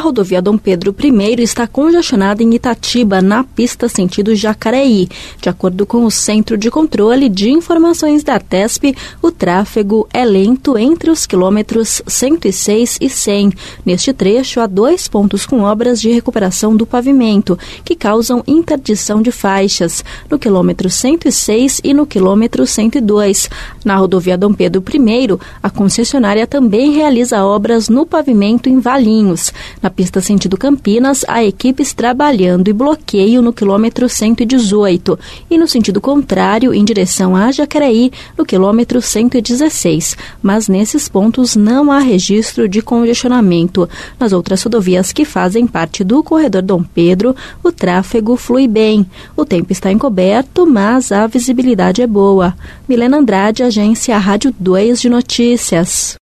rodovia Dom Pedro I está congestionada em Itatiba, na pista sentido Jacareí. De acordo com o Centro de Controle de Informações da ATESP, o tráfego é lento entre os quilômetros 106 e 100. Neste trecho, há 2 pontos com obras de recuperação do pavimento, que causam interdição de faixas, no quilômetro 106 e no quilômetro 102. Na rodovia Dom Pedro I, a concessionária também realiza obras no pavimento em Valinhos. Na pista sentido Campinas, há equipes trabalhando e bloqueio no quilômetro 118 e no sentido contrário, em direção a Jacareí, no quilômetro 116. Mas nesses pontos não há registro de congestionamento. Nas outras rodovias que fazem parte do corredor Dom Pedro, o tráfego flui bem. O tempo está encoberto, mas a visibilidade é boa. Milena Andrade, agência Rádio 2 de Notícias.